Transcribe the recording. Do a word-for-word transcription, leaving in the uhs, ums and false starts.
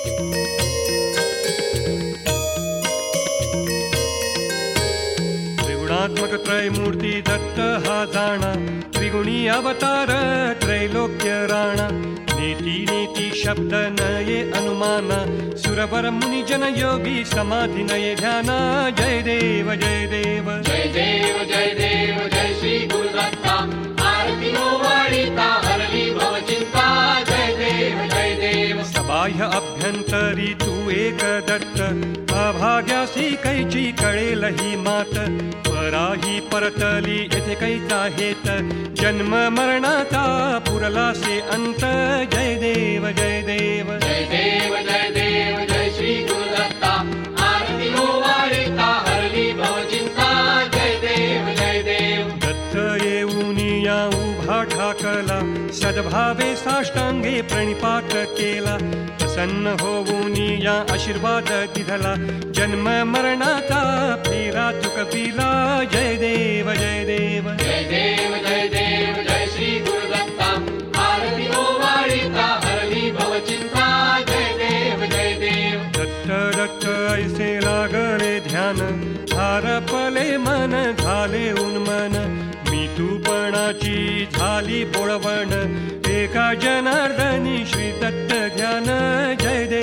त्रिगुणात्मक त्रयमूर्ती दत्त हा जाणा, त्रिगुणी अवतार त्रैलोक्य राणा. नेती नेती शब्द नये अनुमाना, सुरवर मुनी जन योगी समाधी नये ध्याना. जय देव जय देव जय देव जय देव जय श्री गुरुदत्ता. आरती ओवाळीता हरली भवचिंता. जय देव जय देव. बाह्य अभ्यंतरी तू एक दत्त, अभाग्यासी कैची कळेल ही मात. पराही परतली येथे कैचा हेत, जन्म मरणाचा पुरलासे अंत. जय देव जय देव जय देव जय देव जय श्री गुरुदत्ता. आरती ओवाळीता हरली भवचिंता. जय देव जय देव. दत्त येऊन या उभा ठाकला, सद्भावे साष्टांगे प्रणिपात केला. प्रसन्न होऊन या आशीर्वाद दिधला, जन्म मरणाचा फेरा चुकविला. जय देव जय देव जय देव जय देव जय श्री गुरुदत्ता. आरती ओवाळीता हरली भवचिंता. जय देव जय देव. दत्त दत्त ऐसे लागले ध्यान, हारपले मन झाले उन्मन. मी तूपणाची झाली बोळवण, एका जनार्दनी श्री दत्त ध्यान. जय देव